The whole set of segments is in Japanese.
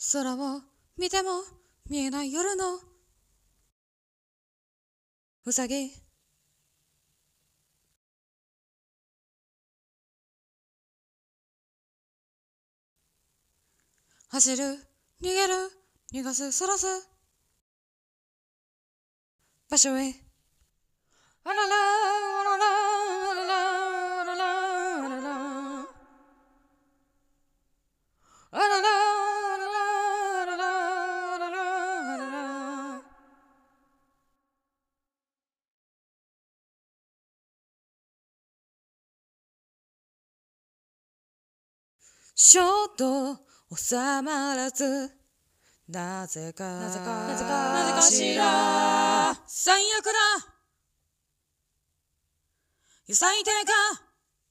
空を見ても見えない夜のうさぎ。走る、逃げる、逃がす、そらす場所へ。あららあららあららあららあららあららあららあららあららあらら。ちょっと収まらず、なぜかしら最悪だ、最低か、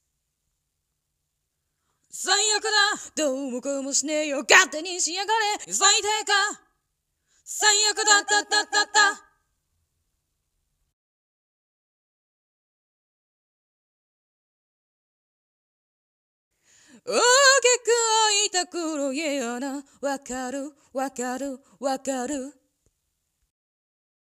最悪だ、どうもこうもしねえよ、勝手にしやがれ、最低か、最悪だったったったった。大きく開いた黒い穴、わかるわかるわかる。